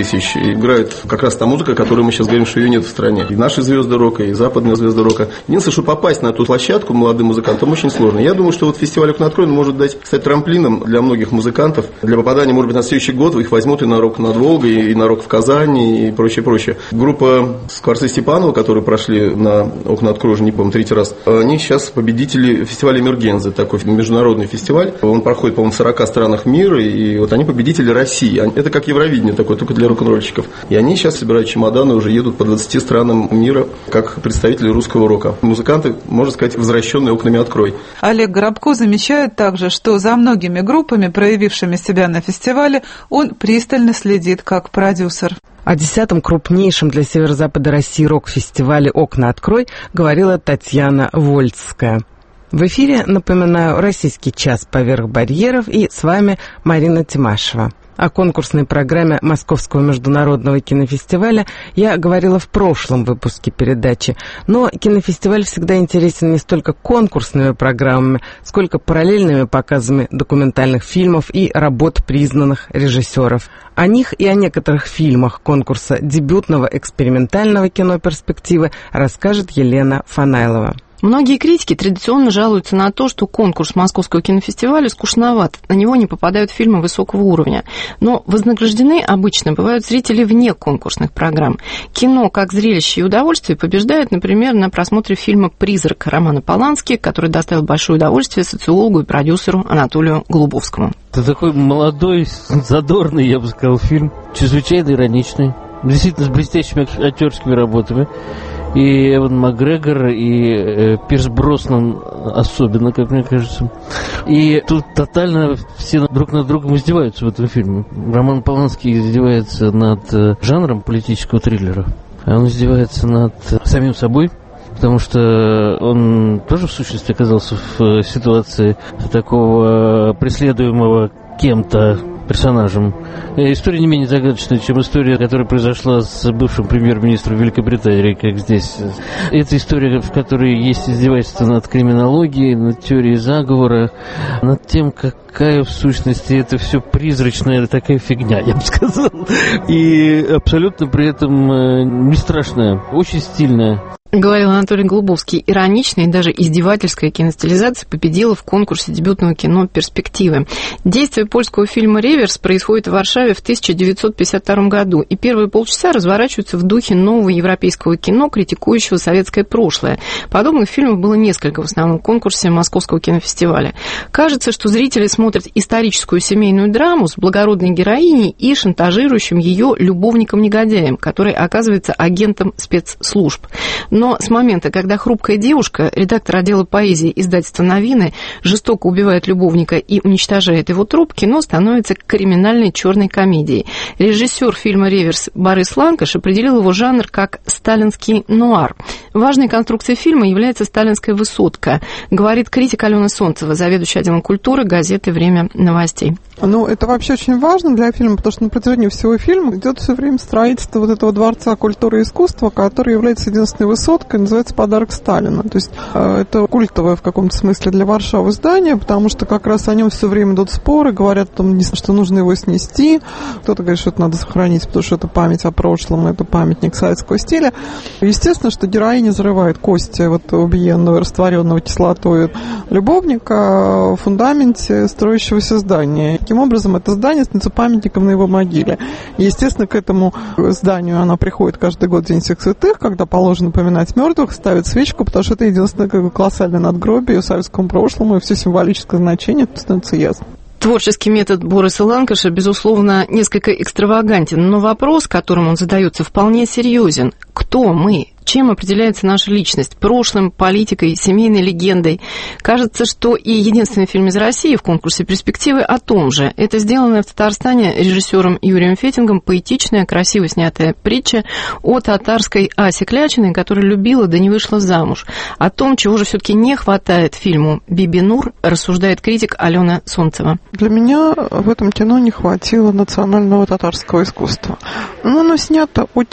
тысяч, играет как раз та музыка, которую мы сейчас говорим, что ее нет в стране. И наши звезды рока, и западные звезды рока. Единственное, что попасть на эту площадку молодым музыкантам очень сложно. Я думаю, что вот фестиваль «Окна открой» может дать, стать трамплином для многих музыкантов. Для попадания, может быть, на следующий год их возьмут и на рок над Волгой, и на рок в Казани, и прочее, прочее. Группа Скворцы Степанова, которые прошли на «Окна открой», уже не помню, третий раз, они сейчас победители фестиваля «Эмергензы», такой международный фестиваль. Он проходит, по-моему, в сорока странах мира, и вот они победители России. Это как Евровидение такое, только для рок-н-ролльщиков. И они сейчас собирают чемоданы, уже едут по двадцати странам мира, как представители русского рока. Музыканты, можно сказать, возвращенные «Окнами открой». Олег Горобко замечает также, что за многими группами, проявившими себя на фестивале, он пристально следит как продюсер. О десятом крупнейшем для северо-запада России рок-фестивале «Окна открой» говорила Татьяна Вольцкая. В эфире, напоминаю, «Российский час поверх барьеров», и с вами Марина Тимашева. О конкурсной программе Московского международного кинофестиваля я говорила в прошлом выпуске передачи, но кинофестиваль всегда интересен не столько конкурсными программами, сколько параллельными показами документальных фильмов и работ признанных режиссеров. О них и о некоторых фильмах конкурса дебютного экспериментального кино «Перспективы» расскажет Елена Фанайлова. Многие критики традиционно жалуются на то, что конкурс Московского кинофестиваля скучноват, на него не попадают фильмы высокого уровня. Но вознаграждены обычно бывают зрители вне конкурсных программ. Кино как зрелище и удовольствие побеждает, например, на просмотре фильма «Призрак» Романа Полански, который доставил большое удовольствие социологу и продюсеру Анатолию Голубовскому. Это такой молодой, задорный, я бы сказал, фильм, чрезвычайно ироничный, действительно с блестящими актерскими работами. И Эван Макгрегор, и э, Пирс Броснан особенно, как мне кажется. И тут тотально все друг над другом издеваются в этом фильме. Роман Поланский издевается над э, жанром политического триллера, а он издевается над самим собой, потому что он тоже, в сущности, оказался в ситуации такого преследуемого кем-то персонажем. История не менее загадочная, чем история, которая произошла с бывшим премьер-министром Великобритании, как здесь. Это история, в которой есть издевательство над криминологией, над теорией заговора, над тем, какая в сущности это все призрачная такая фигня, я бы сказал. И абсолютно при этом не страшная, очень стильная. Говорил Анатолий Голубовский. Ироничная и даже издевательская киностилизация победила в конкурсе дебютного кино «Перспективы». Действие польского фильма «Реверс» происходит в Варшаве в тысяча девятьсот пятьдесят втором году, и первые полчаса разворачиваются в духе нового европейского кино, критикующего советское прошлое. Подобных фильмов было несколько в основном конкурсе Московского кинофестиваля. Кажется, что зрители смотрят историческую семейную драму с благородной героиней и шантажирующим ее любовником-негодяем, который оказывается агентом спецслужб. Но с момента, когда хрупкая девушка, редактор отдела поэзии издательства «Новины», жестоко убивает любовника и уничтожает его труп, кино становится криминальной черной комедией. Режиссер фильма «Реверс» Борис Ланкаш определил его жанр как сталинский нуар. Важной конструкцией фильма является сталинская высотка, говорит критик Алена Солнцева, заведующая отделом культуры газеты «Время новостей». Ну, это вообще очень важно для фильма, потому что на протяжении всего фильма идет все время строительство вот этого дворца культуры и искусства, который является единственной высоткой, называется «Подарок Сталина». То есть э, это культовое в каком-то смысле для Варшавы здание, потому что как раз о нем все время идут споры, говорят о том, что нужно его снести, кто-то говорит, что это надо сохранить, потому что это память о прошлом, это памятник советского стиля. Естественно, что героиня зарывает кости вот убиенного, растворенного кислотой любовника в фундаменте строящегося здания. Таким образом, это здание становится памятником на его могиле. И, естественно, к этому зданию она приходит каждый год в День всех святых, когда положено поминать мертвых, ставит свечку, потому что это единственное как бы, колоссальное надгробие советскому прошлому, и все символическое значение становится ясно. Творческий метод Бориса Ланкаша, безусловно, несколько экстравагантен, но вопрос, которым он задается, вполне серьезен. Кто мы? Чем определяется наша личность? Прошлым, политикой, семейной легендой? Кажется, что и единственный фильм из России в конкурсе «Перспективы» о том же. Это сделанная в Татарстане режиссером Юрием Фетингом поэтичная, красиво снятая притча о татарской Асе Клячиной, которая любила, да не вышла замуж. О том, чего же все-таки не хватает фильму «Бибинур», рассуждает критик Алена Солнцева. Для меня в этом кино не хватило национального татарского искусства. Но оно снято очень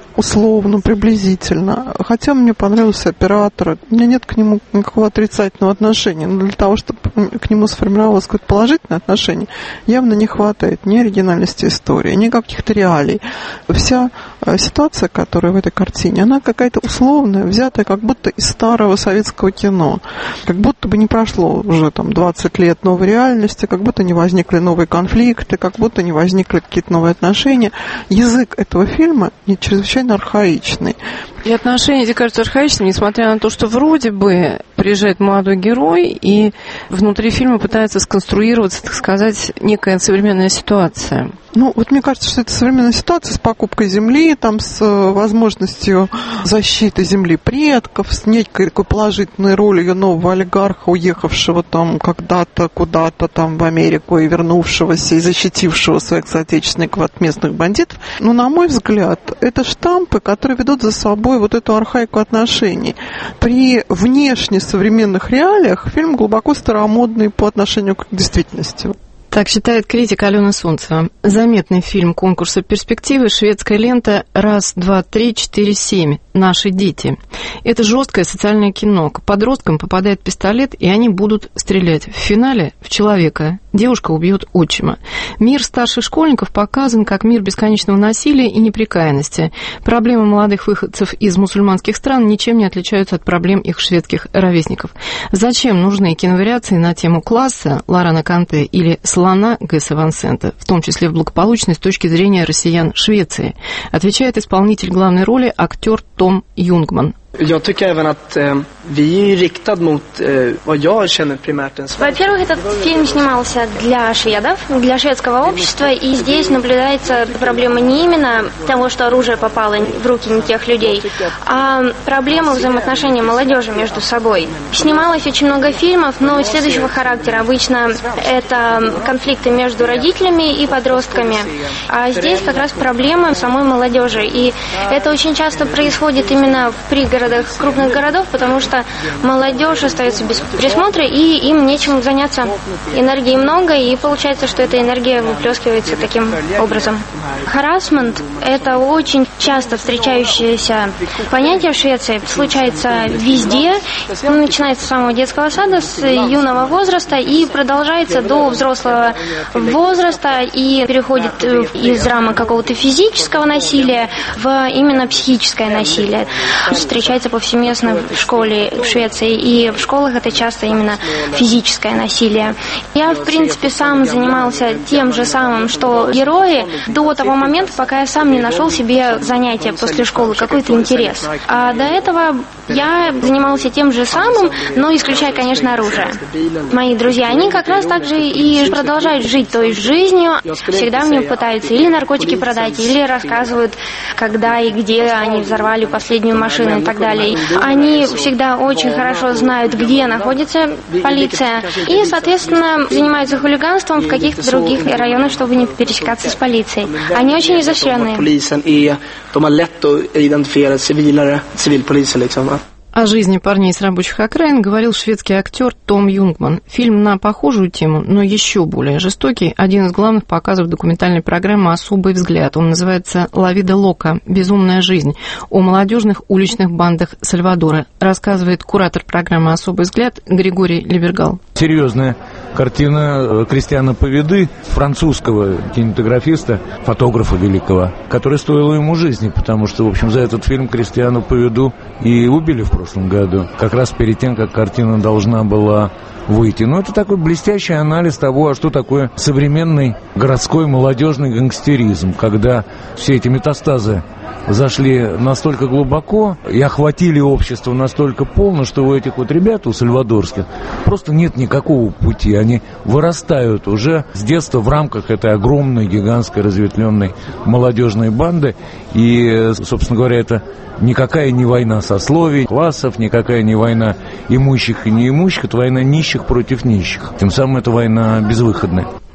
условно, приблизительно. Хотя мне понравился оператор. У меня нет к нему никакого отрицательного отношения. Но для того, чтобы к нему сформировалось какое-то положительное отношение, явно не хватает ни оригинальности истории, ни каких-то реалий. Вся ситуация, которая в этой картине, она какая-то условная, взятая как будто из старого советского кино. Как будто бы не прошло уже там двадцать лет новой реальности, как будто не возникли новые конфликты, как будто не возникли какие-то новые отношения. Язык этого фильма не чрезвычайно архаичный. И отношения эти кажутся архаичными, несмотря на то, что вроде бы приезжает молодой герой, и внутри фильма пытается сконструироваться, так сказать, некая современная ситуация. Ну, вот мне кажется, что это современная ситуация с покупкой земли, там, с возможностью защиты земли предков, с некой такой положительной ролью нового олигарха, уехавшего там когда-то куда-то там в Америку и вернувшегося и защитившего своих соотечественников от местных бандитов. Но, на мой взгляд, это штампы, которые ведут за собой вот эту архаику отношений. При внешне современных реалиях фильм глубоко старомодный по отношению к действительности. Так считает критик Алена Солнцева. Заметный фильм конкурса «Перспективы» шведская лента «Раз, два, три, четыре, семь. Наши дети». Это жесткое социальное кино. К подросткам попадает пистолет, и они будут стрелять. В финале в человека. Девушка убьет отчима. Мир старших школьников показан как мир бесконечного насилия и неприкаянности. Проблемы молодых выходцев из мусульманских стран ничем не отличаются от проблем их шведских ровесников. Зачем нужны киновариации на тему класса Лорана Канте или слона Гэса Ван Сента, в том числе в благополучной с точки зрения россиян Швеции, отвечает исполнитель главной роли актер Том Юнгман. Jag tycker även att eh, vi är ju riktad mot eh, vad jag känner primärt en svensk. Во-первых, этот фильм снимался для шведов, для шведского общества, и здесь наблюдается проблема не именно того, что оружие попало в руки не тех людей, а проблема взаимоотношений молодежи между собой. Снималось очень много фильмов, но следующего характера. Обычно это конфликты между родителями и подростками, а здесь как раз проблема самой молодежи, и это очень часто происходит именно в пригородах крупных городов, потому что молодежь остается без присмотра, и им нечем заняться. Энергии много, и получается, что эта энергия выплескивается таким образом. Харассмент – это очень часто встречающееся понятие в Швеции. Случается везде, начинается с самого детского сада, с юного возраста, и продолжается до взрослого возраста, и переходит из рамок какого-то физического насилия в именно психическое насилие. Встречается повсеместно в школе в Швеции, и в школах это часто именно физическое насилие. Я, в принципе, сам занимался тем же самым, что герои, до того момента, пока я сам не нашел себе занятия после школы, какой-то интерес. А до этого я занимался тем же самым, но исключая, конечно, оружие. Мои друзья, они как раз так же и продолжают жить той жизнью. Всегда мне пытаются или наркотики продать, или рассказывают, когда и где они взорвали последнюю машину и так далее. Они всегда очень хорошо знают, где находится полиция, и, соответственно, занимаются хулиганством в каких-то других районах, чтобы не пересекаться с полицией. Они очень изощренные. О жизни парней с рабочих окраин говорил шведский актер Том Юнгман. Фильм на похожую тему, но еще более жестокий, один из главных показов документальной программы «Особый взгляд». Он называется «Ла Вида Лока. Безумная жизнь» о молодежных уличных бандах Сальвадора. Рассказывает куратор программы «Особый взгляд» Григорий Либергал. Серьезная картина Кристиана Поведы, французского кинематографиста, фотографа великого, которая стоила ему жизни, потому что, в общем, за этот фильм Кристиану Поведу и убили в прошлом году, как раз перед тем, как картина должна была выйти. Но это такой блестящий анализ того, а что такое современный городской молодежный гангстеризм, когда все эти метастазы зашли настолько глубоко и охватили общество настолько полно, что у этих вот ребят, у сальвадорских, просто нет никакого пути. Они вырастают уже с детства в рамках этой огромной, гигантской, разветвленной молодежной банды. И, собственно говоря, это никакая не война сословий, классов, никакая не война имущих и неимущих, это война нищих против нищих. Тем самым это война безвыходная.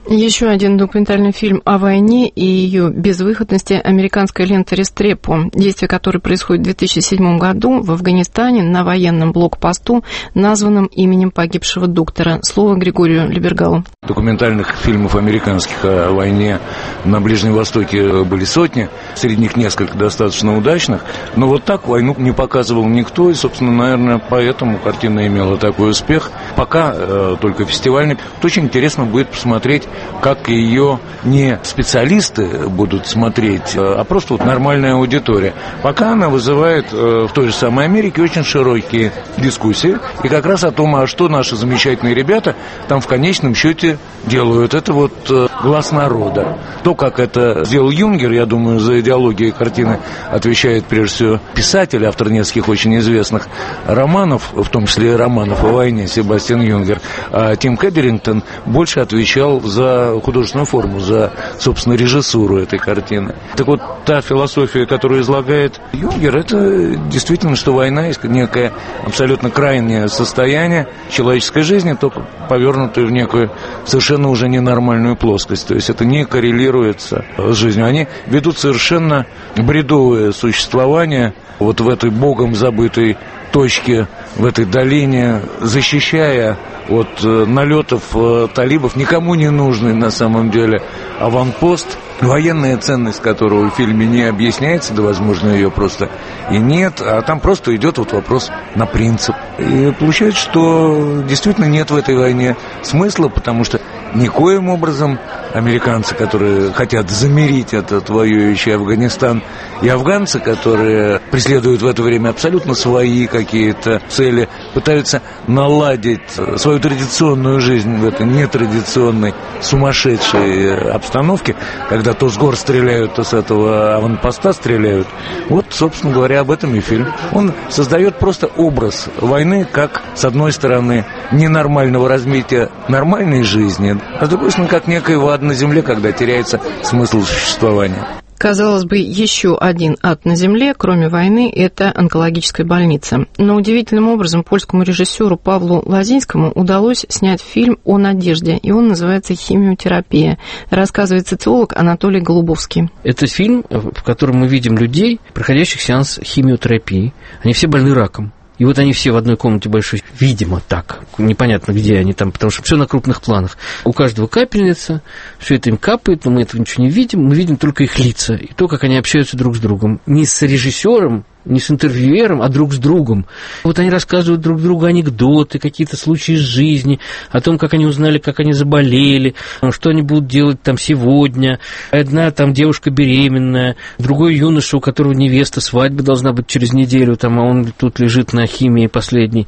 Еще один документальный фильм о войне и ее безвыходности — американская лента «Рестрепо», действие которой происходит в две тысячи седьмом году в Афганистане на военном блокпосту, названном именем погибшего доктора. Слово Григорию Либергалу. Документальных фильмов американских о войне на Ближнем Востоке были сотни, среди них несколько достаточно удачных, но вот так войну не показывал никто, и, собственно, наверное, поэтому картина имела такой успех. Пока э, только фестивальный. Очень интересно будет посмотреть, как ее не специалисты будут смотреть, а просто вот нормальная аудитория. Пока она вызывает в той же самой Америке очень широкие дискуссии. И как раз о том, а что наши замечательные ребята там в конечном счете делают. Это вот глаз народа. То, как это сделал Юнгер, я думаю, за идеологией картины отвечает прежде всего писатель, автор нескольких очень известных романов, в том числе и романов о войне, Себастьян Юнгер. А Тим Кэддингтон больше отвечал за художественную форму, за, собственно, режиссуру этой картины. Так вот, та философия, которую излагает Юнгер, это действительно, что война есть некое абсолютно крайнее состояние человеческой жизни, только повернутое в некую совершенно уже ненормальную плоскость. То есть это не коррелируется с жизнью. Они ведут совершенно бредовое существование вот в этой богом забытой точке, в этой долине, защищая от налетов талибов, никому не нужный на самом деле аванпост, военная ценность которого в фильме не объясняется, да, возможно, ее просто и нет, а там просто идет вот вопрос на принцип. И получается, что действительно нет в этой войне смысла, потому что никоим образом американцы, которые хотят замирить этот воюющий Афганистан, и афганцы, которые преследуют в это время абсолютно свои какие-то цели, пытаются наладить свою традиционную жизнь в этой нетрадиционной, сумасшедшей обстановке, когда то с гор стреляют, то с этого аванпоста стреляют. Вот, собственно говоря, об этом и фильм. Он создает просто образ войны, как, с одной стороны, ненормального развития нормальной жизни, а с другой стороны, как некоего ада на земле, когда теряется смысл существования. Казалось бы, еще один ад на земле, кроме войны, это онкологическая больница. Но удивительным образом польскому режиссеру Павлу Лазинскому удалось снять фильм о надежде, и он называется «Химиотерапия», рассказывает социолог Анатолий Голубовский. Это фильм, в котором мы видим людей, проходящих сеанс химиотерапии. Они все больны раком. И вот они все в одной комнате большой, видимо, так, непонятно, где они там, потому что все на крупных планах. У каждого капельница, все это им капает, но мы этого ничего не видим, мы видим только их лица и то, как они общаются друг с другом. Не с режиссером, не с интервьюером, а друг с другом. Вот они рассказывают друг другу анекдоты, какие-то случаи из жизни, о том, как они узнали, как они заболели, что они будут делать там сегодня. Одна там девушка беременная, другой юноша, у которого невеста, свадьба должна быть через неделю, там, а он тут лежит на химии последней.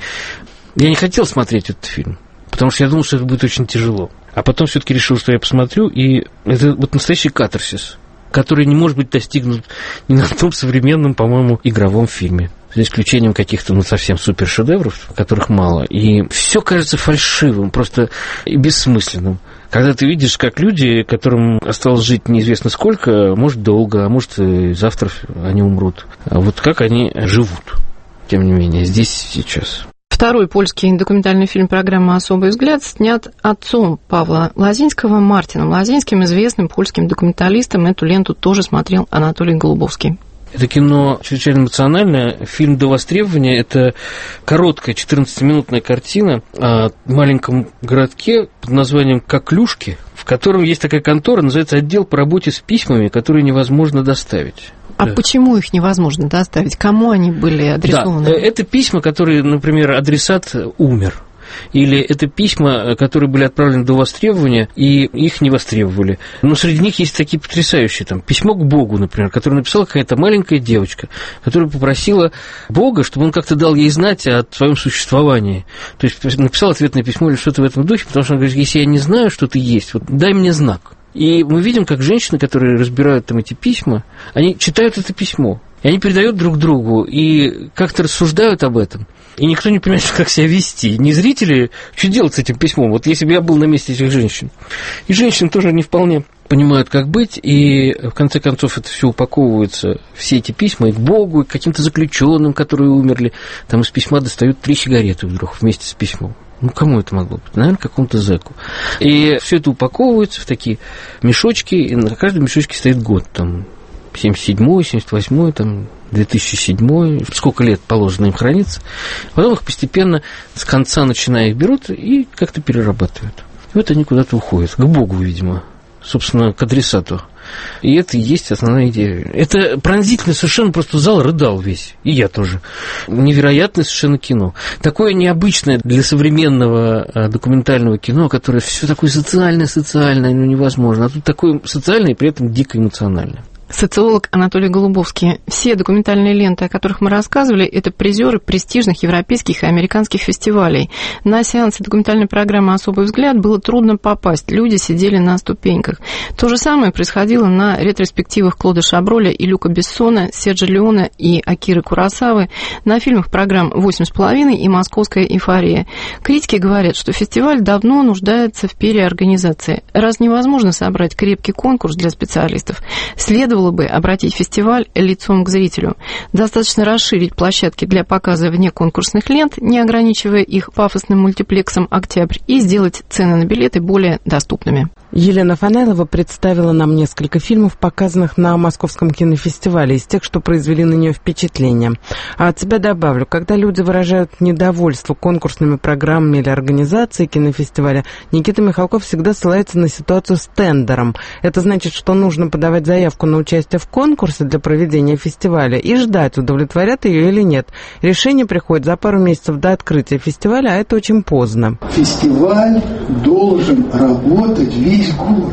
Я не хотел смотреть этот фильм, потому что я думал, что это будет очень тяжело. А потом все-таки решил, что я посмотрю, и это вот настоящий катарсис, который не может быть достигнут ни на том современном, по-моему, игровом фильме. За исключением каких-то, ну, совсем супершедевров, которых мало. И все кажется фальшивым, просто и бессмысленным. Когда ты видишь, как люди, которым осталось жить неизвестно сколько, может, долго, а может, и завтра они умрут. А вот как они живут, тем не менее, здесь сейчас. Второй польский документальный фильм программы «Особый взгляд» снят отцом Павла Лазинского, Мартином Лазинским, известным польским документалистом. Эту ленту тоже смотрел Анатолий Голубовский. Это кино чрезвычайно эмоциональное. Фильм «До востребования» — это короткая четырнадцатиминутная картина о маленьком городке под названием Коклюшки, в котором есть такая контора, называется «Отдел по работе с письмами, которые невозможно доставить». А да. Почему их невозможно доставить? Кому они были адресованы? Да, это письма, которые, например, адресат умер. Или это письма, которые были отправлены до востребования, и их не востребовали. Но среди них есть такие потрясающие. Там, письмо к Богу, например, которое написала какая-то маленькая девочка, которая попросила Бога, чтобы он как-то дал ей знать о своем существовании. То есть написал ответное письмо или что-то в этом духе, потому что она говорит, если я не знаю, что ты есть, вот дай мне знак. И мы видим, как женщины, которые разбирают там эти письма, они читают это письмо, и они передают друг другу, и как-то рассуждают об этом. И никто не понимает, как себя вести. Не зрители, что делать с этим письмом, вот если бы я был на месте этих женщин. И женщины тоже не вполне понимают, как быть, и в конце концов это все упаковывается, все эти письма, и к Богу, и к каким-то заключенным, которые умерли. Там из письма достают три сигареты вдруг вместе с письмом. Ну, кому это могло быть? Наверное, какому-то зэку. И все это упаковывается в такие мешочки, и на каждом мешочке стоит год, там, семьдесят седьмой, семьдесят восьмой, там, две тысячи седьмой, сколько лет положено им храниться. Потом их постепенно с конца начиная их берут и как-то перерабатывают. И вот они куда-то уходят, к Богу, видимо, собственно, к адресату. И это и есть основная идея. Это пронзительно совершенно, просто зал рыдал весь. И я тоже. Невероятное совершенно кино. Такое необычное для современного документального кино, которое все такое социальное-социальное, ну невозможно. А тут такое социальное и при этом дико эмоциональное. Социолог Анатолий Голубовский. Все документальные ленты, о которых мы рассказывали, это призеры престижных европейских и американских фестивалей. На сеансе документальной программы «Особый взгляд» было трудно попасть. Люди сидели на ступеньках. То же самое происходило на ретроспективах Клода Шаброля и Люка Бессона, Серджио Леоне и Акиры Куросавы, на фильмах программ «Восемь с половиной» и «Московская эйфория». Критики говорят, что фестиваль давно нуждается в переорганизации. Раз невозможно собрать крепкий конкурс для специалистов, следовало бы обратить фестиваль лицом к зрителю. Достаточно расширить площадки для показа вне конкурсных лент, не ограничивая их пафосным мультиплексом «Октябрь», и сделать цены на билеты более доступными. Елена Фанайлова представила нам несколько фильмов, показанных на Московском кинофестивале, из тех, что произвели на нее впечатление. А от себя добавлю, когда люди выражают недовольство конкурсными программами или организацией кинофестиваля, Никита Михалков всегда ссылается на ситуацию с тендером. Это значит, что нужно подавать заявку на участие в конкурсе для проведения фестиваля и ждать, удовлетворят ее или нет. Решение приходит за пару месяцев до открытия фестиваля, а это очень поздно. Фестиваль должен работать весь год.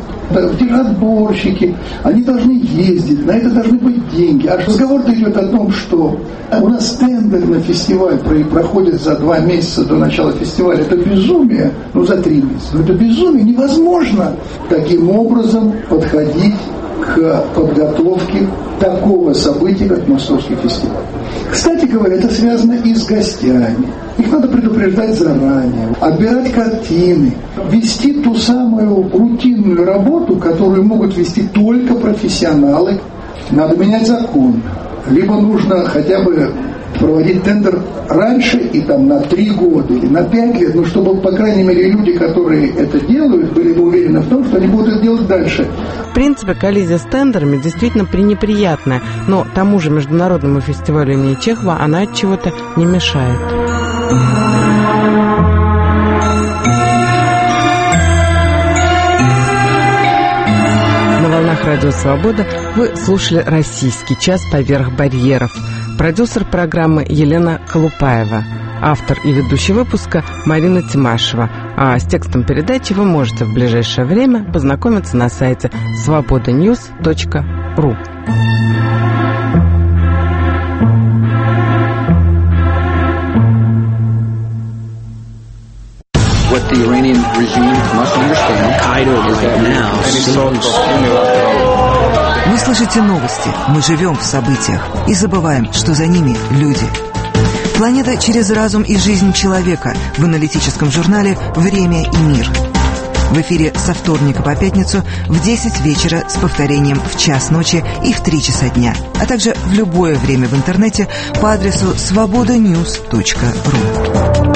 Отборщики, они должны ездить, на это должны быть деньги. А разговор идет о том, что у нас тендер на фестиваль проходит за два месяца до начала фестиваля. Это безумие, ну за три месяца. Это безумие, невозможно таким образом подходить к подготовке такого события, как Московский фестиваль. Кстати говоря, это связано и с гостями. Их надо предупреждать заранее, отбирать картины, вести ту самую рутинную работу, которую могут вести только профессионалы. Надо менять закон. Либо нужно хотя бы проводить тендер раньше и там на три года или на пять лет, ну, чтобы, по крайней мере, люди, которые это делают, были бы уверены в том, что они будут это делать дальше. В принципе, коллизия с тендерами действительно пренеприятная, но тому же международному фестивалю имени Чехова она от чего-то не мешает. На волнах Радио Свобода вы слушали «Российский час поверх барьеров». Продюсер программы Елена Колупаева. Автор и ведущий выпуска Марина Тимашева. А с текстом передачи вы можете в ближайшее время познакомиться на сайте свобода ньюс точка ру. What the Iranian regime must understand, Kaido is that now. Вы слышите новости, мы живем в событиях и забываем, что за ними люди. Планета через разум и жизнь человека в аналитическом журнале «Время и мир». В эфире со вторника по пятницу в десять вечера с повторением в час ночи и в три часа дня, а также в любое время в интернете по адресу свобода ньюс точка ру.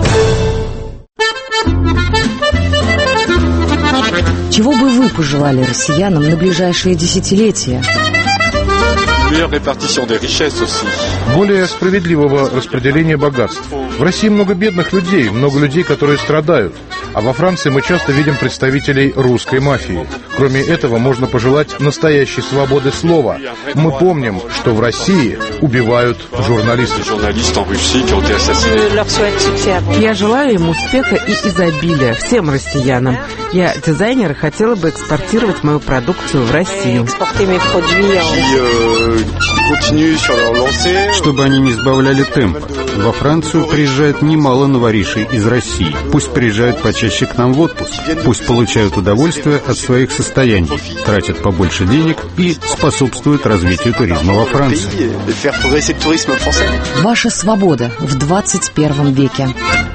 Чего бы вы пожелали россиянам на ближайшие десятилетия? Более справедливого распределения богатств. В России много бедных людей, много людей, которые страдают. А во Франции мы часто видим представителей русской мафии. Кроме этого, можно пожелать настоящей свободы слова. Мы помним, что в России убивают журналистов. Я желаю им успеха и изобилия, всем россиянам. Я дизайнер и хотела бы экспортировать мою продукцию в Россию. Чтобы они не сбавляли темп. Во Францию приезжает немало новоришей из России. Пусть приезжают почаще к нам в отпуск. Пусть получают удовольствие от своих состояний, тратят побольше денег и способствуют развитию туризма во Франции. Ваша свобода в двадцать первом веке.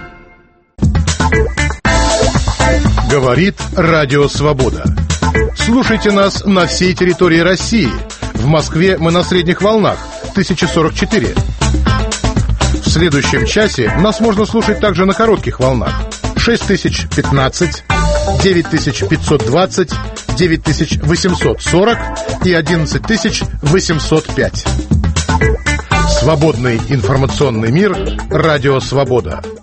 Говорит Радио Свобода. Слушайте нас на всей территории России. В Москве мы на средних волнах тысяча сорок четыре. В следующем часе нас можно слушать также на коротких волнах. шесть тысяч пятнадцать, девять тысяч пятьсот двадцать, девять тысяч восемьсот сорок и одиннадцать тысяч восемьсот пять. Свободный информационный мир. Радио «Свобода».